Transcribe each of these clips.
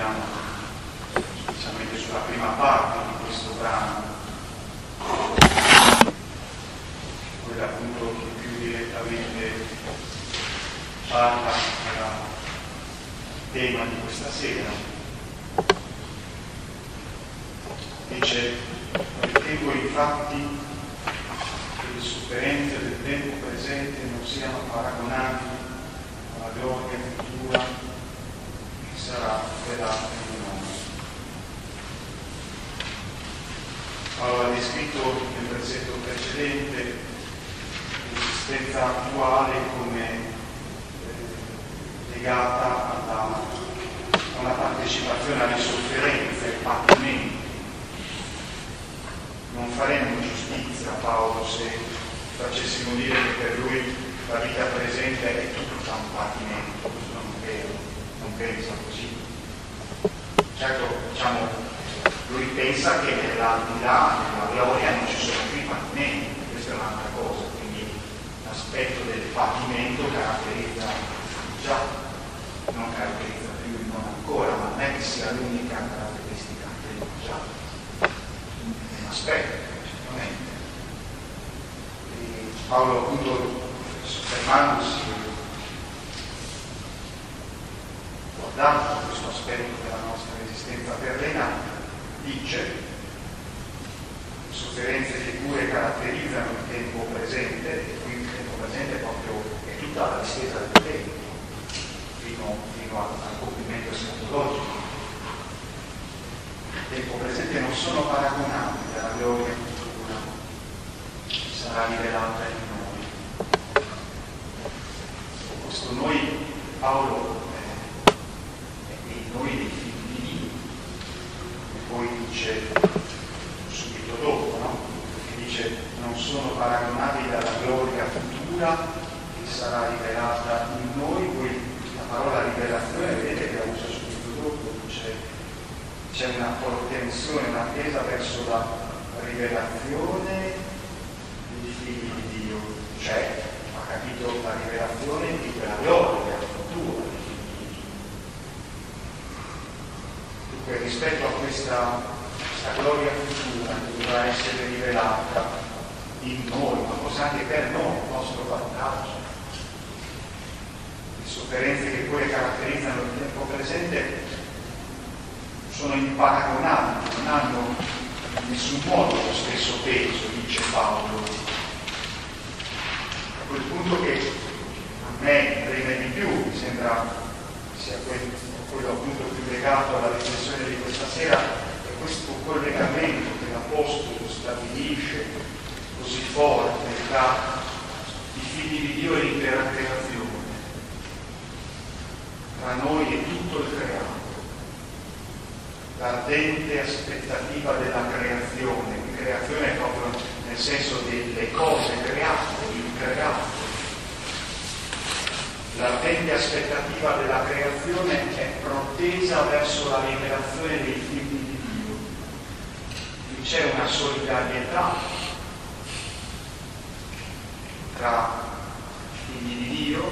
soffermiamo specialmente sulla prima parte di questo brano, quella appunto che più direttamente parla del tema di questa sera. Dice: ritengo infatti che le sofferenze del tempo presente non siano paragonabili alla gloria futura che sarà rivelata in noi. Paolo ha descritto nel versetto precedente l'esistenza attuale come legata a una partecipazione alle sofferenze, ai patimenti. Non faremmo giustizia a Paolo se facessimo dire che per lui la vita presente è tutta un patimento. Questo non è vero, non pensa così. Certo, diciamo, lui pensa che nell'aldilà, nella gloria, non ci sono più i patimenti, questa è un'altra cosa, quindi l'aspetto del patimento caratterizza già, non caratterizza più, non ancora, ma non è che sia l'unica caratteristica del già. Aspetto, certamente. E Paolo, appunto, soffermandosi, guardando questo aspetto della nostra esistenza terrena, dice: le sofferenze che pure caratterizzano il tempo presente, e qui il tempo presente è tutta la distesa del tempo, fino al compimento escatologico. Il tempo presente non sono paragonabili alla gloria futura che sarà rivelata in noi. Questo noi, Paolo, è noi dei figli di Dio, e poi dice subito dopo, no? Che dice: non sono paragonabili alla gloria futura che sarà rivelata in noi. Poi la parola rivelazione, vedete che la usa subito dopo, c'è una propensione, un'attesa verso la rivelazione dei figli di Dio, cioè ha capito la rivelazione di quella gloria futura dei figli di Dio. Dunque, rispetto a questa gloria futura che dovrà essere rivelata in noi, ma forse anche per noi, il nostro vantaggio, le sofferenze che pure caratterizzano il tempo presente sono imparagonabili, non hanno in nessun modo lo stesso peso, dice Paolo. A quel punto che a me prima di più mi sembra sia quello appunto più legato alla riflessione di questa sera, è questo collegamento che l'Apostolo stabilisce così forte tra i figli di Dio e l'intera creazione, tra noi e tutto il creato. L'ardente aspettativa della creazione, creazione è proprio nel senso delle cose create, il creato. L'ardente aspettativa della creazione è protesa verso la rivelazione dei figli di Dio. Qui c'è una solidarietà tra i figli di Dio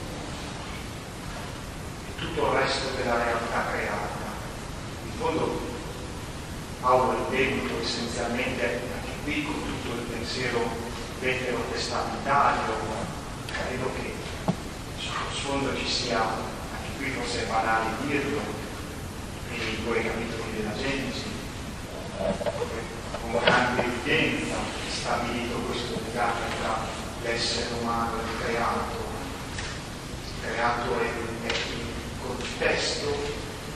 e tutto il resto della realtà creata. In fondo Paolo è debito essenzialmente anche qui con tutto il pensiero veterotestamentario. Credo che sullo sfondo ci sia, anche qui forse è banale dirlo, nei 2 capitoli della Genesi, con grande evidenza è stabilito questo legame tra l'essere umano e il creato. Il creato è il contesto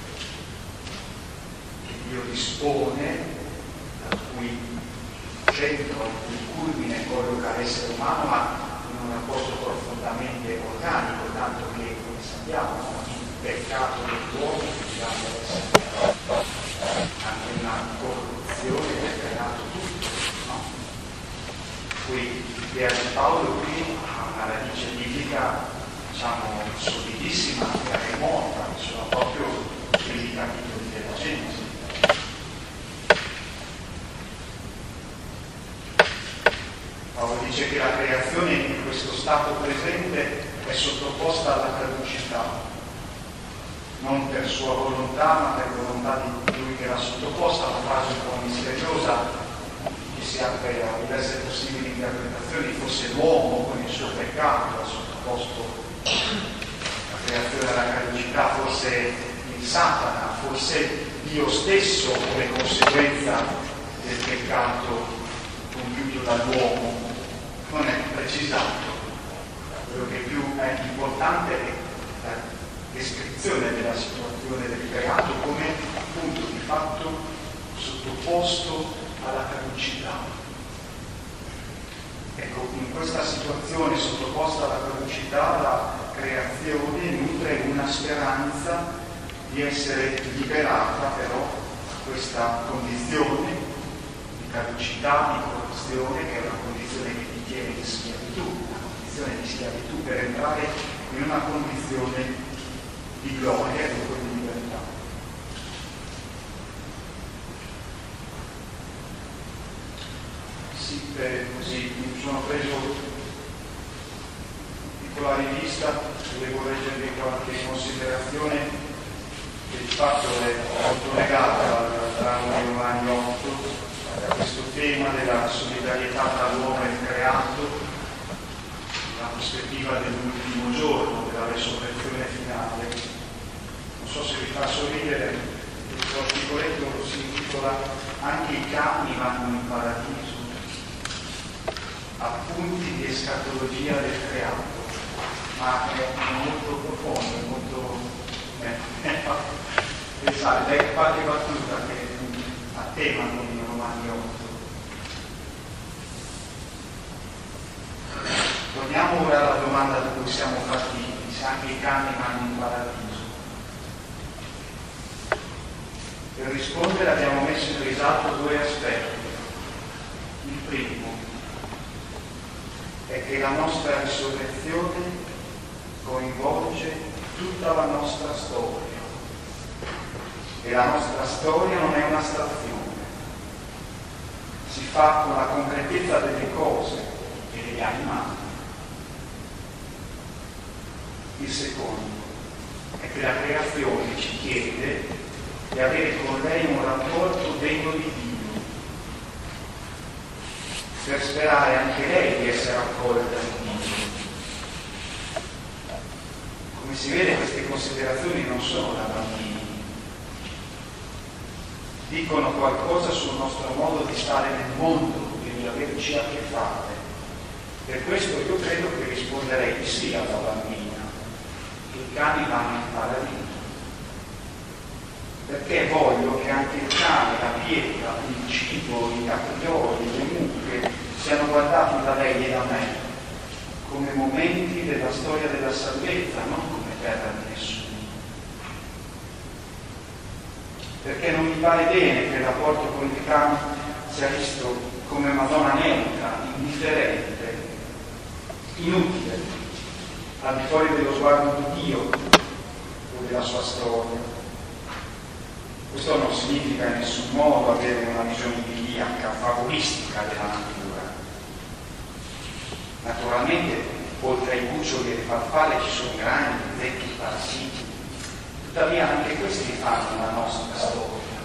Dio dispone, a cui centro, il culmine colloca l'essere umano, ma in un rapporto profondamente organico, tanto che, come sappiamo, il peccato dell'uomo diciamo essere anche una corruzione che ha creato tutto, no? Qui l'idea di Paolo qui ha una radice biblica, diciamo, solidissima e remota, sono proprio i capitoli della Genesi. Paolo dice che la creazione in questo stato presente è sottoposta alla caducità, non per sua sua volontà, ma per volontà di colui che l'ha sottoposta, una frase un po' misteriosa, che si apre a diverse possibili interpretazioni, fosse l'uomo con il suo peccato ha sottoposto la creazione alla caducità, forse il Satana, forse Dio stesso come conseguenza del peccato compiuto dall'uomo. Non è precisato. Quello che più è importante è la descrizione della situazione del creato come appunto di fatto sottoposto alla caducità. Ecco, in questa situazione sottoposta alla caducità, la creazione nutre una speranza di essere liberata però da questa condizione di caducità, di corruzione, che è una condizione che ti tiene in schiavitù, una condizione di schiavitù per entrare in una condizione di gloria e dunque di libertà. Sì, così mi sono preso una piccola rivista, devo leggervi qualche considerazione che di fatto è molto legata al brano di Romani 8, a questo tema della solidarietà tra l'uomo e il creato, la prospettiva dell'ultimo giorno, della resurrezione finale. Non so se vi fa sorridere, questo articoletto si intitola Anche i cani vanno in paradiso. Appunti di escatologia del creato, ma è molto profondo, è molto pensate, è qualche battuta che a tema con i Romani 8. Torniamo ora alla domanda da cui siamo partiti, se anche i cani vanno in paradiso. Per rispondere abbiamo messo in risalto due aspetti. Il primo è che la nostra risurrezione coinvolge tutta la nostra storia e la nostra storia non è un'astrazione, si fa con la concretezza delle cose e degli animali. Il secondo è che la creazione ci chiede di avere con lei un rapporto degno di Dio, per sperare anche lei di essere accolta in Dio. Come si vede, queste considerazioni non sono da bambini, dicono qualcosa sul nostro modo di stare nel mondo e di averci a che fare. Per questo io credo che risponderei di sì alla bambina, che i cani vanno in paradiso, perché voglio che anche il cane, la pietra, il cibo, i caprioli, le mucche siano guardati da lei e da me come momenti della storia della salvezza, non come terra di nessuno. Perché non mi pare bene che il rapporto con il cane sia visto come una zona neutra, indifferente, inutile, al di fuori dello sguardo di Dio o della sua storia. Questo non significa in nessun modo avere una visione idilliaca, favolistica della natura. Naturalmente, oltre ai cuccioli e alle farfalle ci sono grandi, vecchi parassiti. Tuttavia anche questi fanno la nostra storia.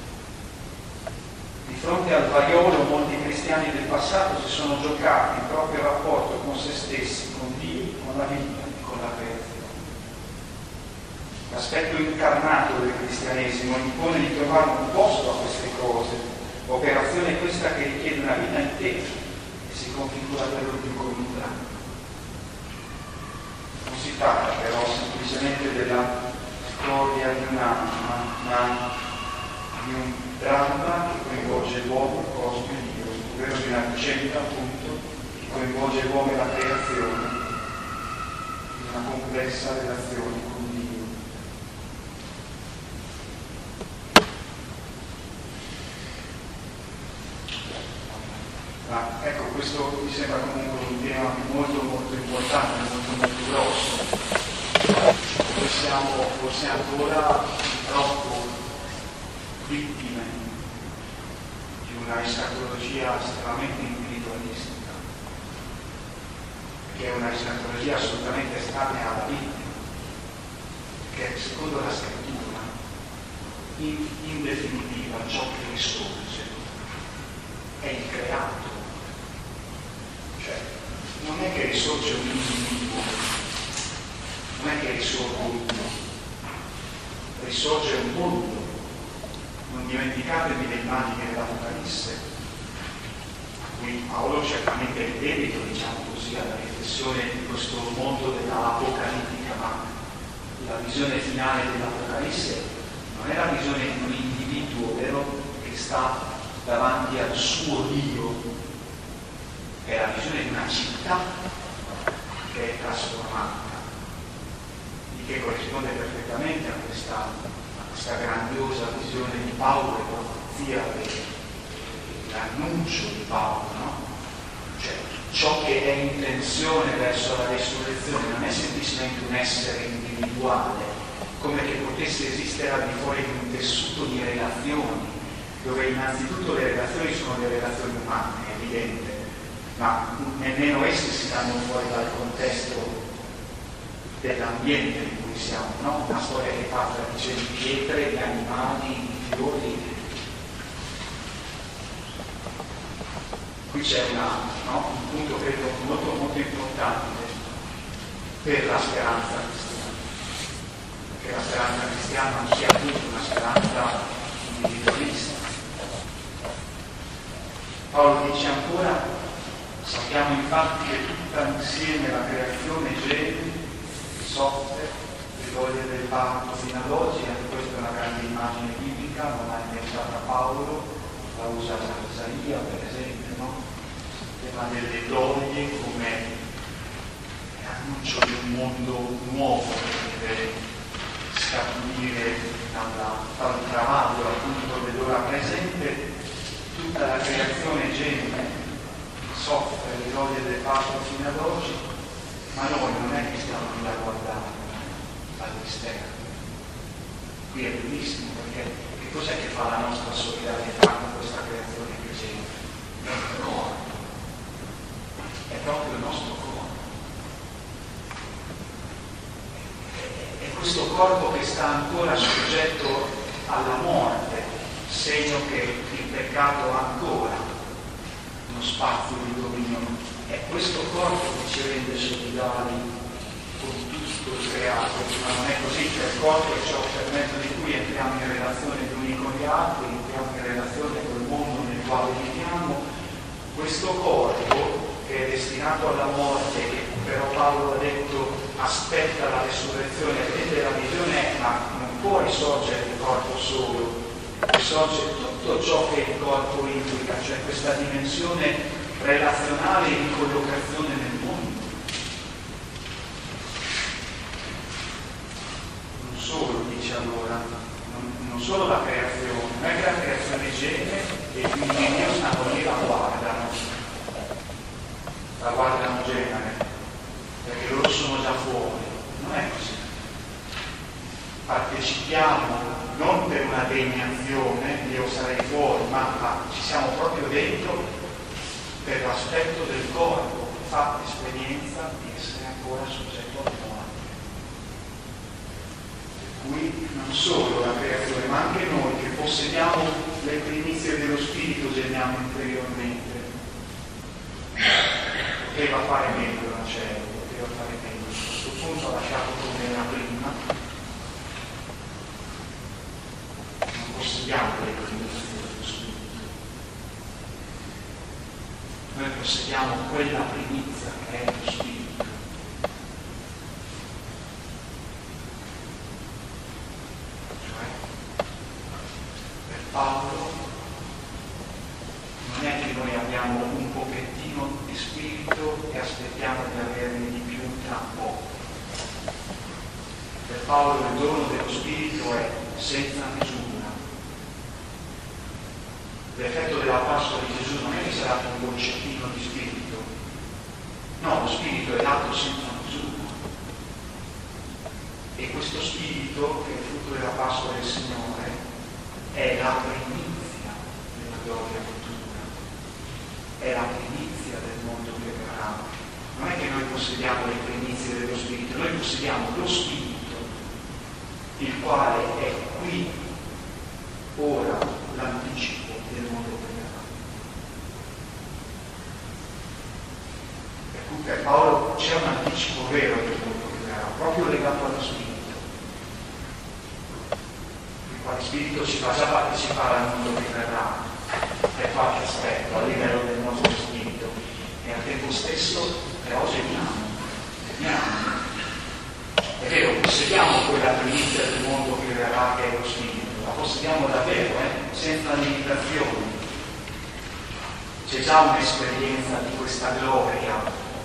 Di fronte al vaiolo molti cristiani del passato si sono giocati il proprio rapporto con se stessi, con Dio, con la vita e con la creazione. L'aspetto incarnato del cristianesimo impone di trovare un posto a queste cose, operazione questa che richiede una vita intera e si configura per lo più come un dramma. Non si tratta però semplicemente della storia di un'anima, ma di un dramma che coinvolge l'uomo, il cosmo e Dio, ovvero di una vicenda appunto che coinvolge l'uomo e la creazione in una complessa relazione con Dio. Ecco, questo mi sembra comunque un tema molto importante, molto grosso. Noi siamo forse ancora troppo vittime di una escatologia estremamente individualistica, che è una escatologia assolutamente estranea alla vita, che secondo la scrittura in definitiva ciò che risorge è il creato. Cioè, non è che risorge un individuo, non è che risorge uno, risorge un mondo. Non dimenticatevi le immagini dell'Apocalisse, a cui Paolo certamente è debito, diciamo così, alla riflessione di questo mondo dell'Apocalittica, ma la visione finale dell'Apocalisse non è la visione di un individuo vero che sta davanti al suo Dio, è la visione di una città che è trasformata, il che corrisponde perfettamente a questa grandiosa visione di Paolo e profezia, l'annuncio di Paolo, no? Cioè, ciò che è intenzione verso la resurrezione non è semplicemente un essere individuale, come che potesse esistere al di fuori di un tessuto di relazioni, dove innanzitutto le relazioni sono le relazioni umane, è evidente, ma nemmeno esse si danno fuori dal contesto dell'ambiente in cui siamo, no? Una storia che parla di pietre, di animali, di fiori. Qui c'è un punto credo molto molto importante per la speranza cristiana, perché la speranza cristiana non sia appunto una speranza individualista. Paolo dice ancora: sappiamo infatti che tutta insieme la creazione geme, soffre, le doglie del parto fino ad oggi. Anche questa è una grande immagine biblica, non l'ha inventata Paolo, la usa Isaia per esempio, no? Il tema delle doglie come annuncio di un mondo nuovo che deve scaturire dal travaglio appunto dell'ora presente. Tutta la creazione geme, soffre le doglie del parto fino ad oggi, ma noi non è che stiamo lì a guardare all'esterno. Qui è bellissimo, perché che cos'è che fa la nostra solidarietà con questa creazione che c'è? È il corpo, è proprio il nostro corpo. È questo corpo che sta ancora soggetto alla morte, segno che il peccato ha ancora uno spazio di dominio. È questo corpo che ci rende solidari con tutto il creato, ma non è così, che il corpo è ciò per mezzo di cui entriamo in relazione gli uni con gli altri, entriamo in relazione col mondo nel quale viviamo. Questo corpo che è destinato alla morte, che però Paolo ha detto aspetta la resurrezione, vedete la visione, ma non può risorgere il corpo solo, risorge tutto ciò che il corpo implica, cioè questa dimensione relazionale e di collocazione nel mondo. Non solo, dice allora, non solo la creazione, non è che la creazione geme e quindi Dio stanno lì la guardano gemere, perché loro sono già fuori. Non è così. Partecipiamo non per una degnazione, io sarei fuori, ma ci siamo proprio dentro per l'aspetto del corpo, fa esperienza di essere ancora soggetto alla morte. Per cui non solo la creazione, ma anche noi che possediamo le primizie dello Spirito gemiamo interiormente. Poteva fare meglio la cielo, poteva fare meglio. A questo punto ha lasciato come era prima. Non possediamo le primizie dello Spirito. Noi possediamo quella primizia che è lo Spirito. Cioè, per Paolo non è che noi abbiamo un pochettino di Spirito e aspettiamo di averne di più tra poco. Per Paolo il dono dello Spirito è senza misura. L'effetto della Pasqua di Gesù non è che sarà un goccetino di Spirito, no, lo Spirito è dato senza misura. E questo Spirito, che è il frutto della Pasqua del Signore, è la primizia della gloria futura, è la primizia del mondo che verrà. Non è che noi possediamo le primizie dello Spirito, noi possediamo lo Spirito, il quale è qui Spirito ci fa già partecipare al mondo che verrà per qualche aspetto a livello del nostro spirito, e al tempo stesso però gemiamo. È vero, possediamo quella primizia del mondo che verrà, che è lo spirito, la possediamo davvero, senza limitazioni. C'è già un'esperienza di questa gloria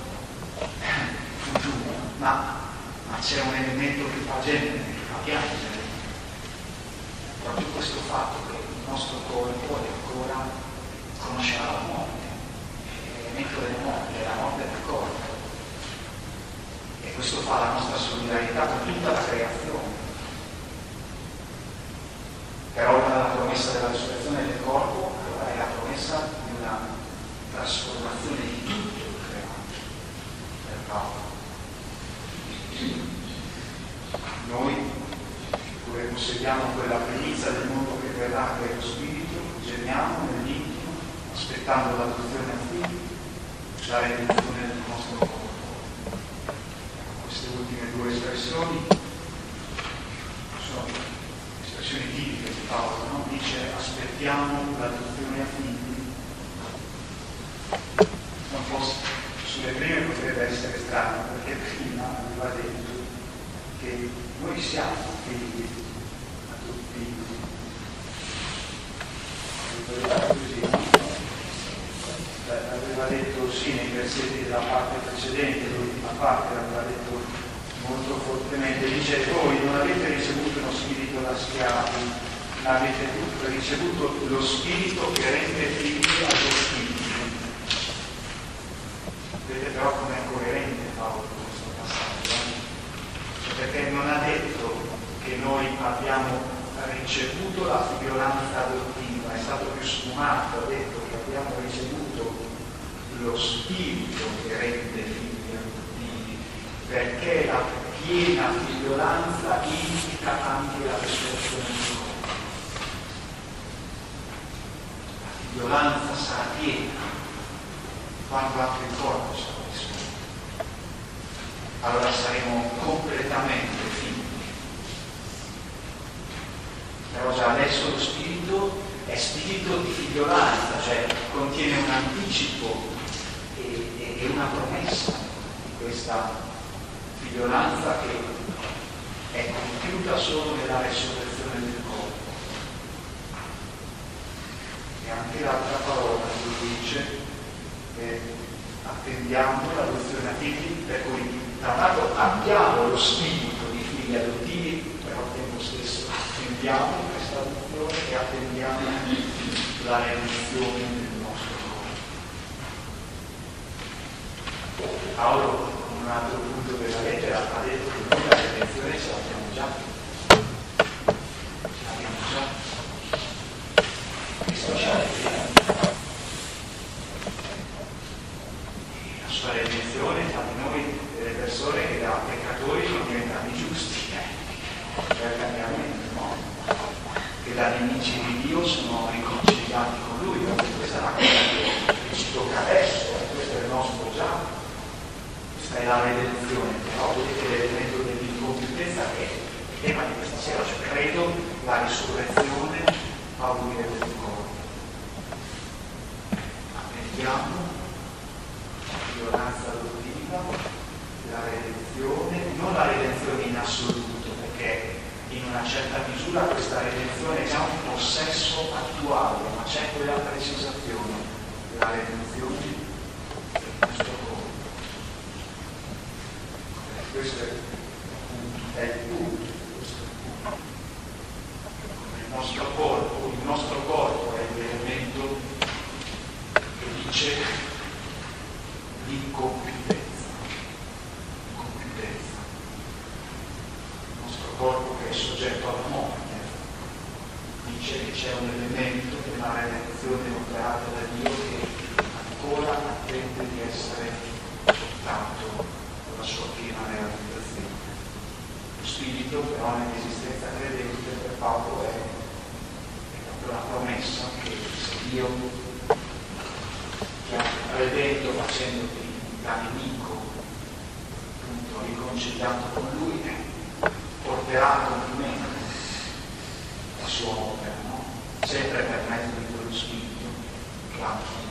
futura, ma c'è un elemento che fa gemere, che fa piangere. Proprio questo fatto che il nostro corpo ancora conoscerà la morte, l'elemento della morte, la morte del corpo. E questo fa la nostra solidarietà con tutta la creazione. Però la promessa della risurrezione del corpo è la promessa di una trasformazione di tutto il creato per Paolo. Noi pure possediamo quella primizia del mondo che verrà, che è lo spirito, gemiamo nell'intimo, aspettando l'adozione a figli, la redenzione del nostro corpo. Queste ultime due espressioni sono espressioni tipiche di Paolo, no? Dice aspettiamo l'adozione a figli. Non posso, sulle prime potrebbe essere strano, perché prima aveva detto che noi siamo figli adottiti. Aveva detto sì nei versetti della parte precedente, l'ultima parte l'aveva detto molto fortemente, dice voi non avete ricevuto uno spirito da schiavi, ma avete ricevuto lo spirito che rende figli adottiti. Vedete però com'è coerente Paolo in questo passaggio, perché non ha detto che noi abbiamo ricevuto la figliolanza adottiva, è stato più sfumato, ha detto che abbiamo ricevuto lo spirito che rende figli adottivi, perché la piena figliolanza implica anche la risurrezione del corpo. La figliolanza sarà piena quando anche il corpo sarà risorto. Allora saremo completamente figli. Però già adesso lo spirito è spirito di figliolanza, cioè contiene un anticipo e una promessa di questa figliolanza che è compiuta solo nella resurrezione del corpo. E anche l'altra parola lui dice che attendiamo l'adozione a figli, per cui da un lato abbiamo lo spirito di figli adottivi, però al tempo stesso attendiamo questa adozione e attendiamo la redenzione del nostro corpo. Paolo, in un altro punto della lettera, ha detto che noi la redenzione ce l'abbiamo già. Ce l'abbiamo già. Questo ci ha la sua redenzione fa di noi delle persone che da peccatori sono diventati giusti. Per cambiamento, no? Che da nemici di Dio sono riconciliati con Lui, questa è una cosa che ci tocca adesso, questo è il nostro già, questa è la redenzione, però vedete l'elemento dell'incompiutezza che è il tema di questa sera, cioè credo la risurrezione a unire del corpo. Attendiamo la violenza adottiva, la redenzione, non la redenzione in assoluto, perché in una certa misura questa redenzione è già un possesso attuale, ma c'è quella precisazione, la redenzione del nostro corpo. Questo è il punto, questo è il punto. Il nostro corpo è l'elemento che dice l'incompiutezza. Corpo che è soggetto alla morte, dice che c'è un elemento della redenzione operata da Dio che ancora attende di essere portato alla sua piena realizzazione. Lo spirito però nell'esistenza credente per Paolo è proprio la promessa che se Dio ti ha redento facendoti da nemico, appunto riconciliato con Lui, porterà a compimento la sua opera, no? Sempre per mezzo di quello spirito, Claudio.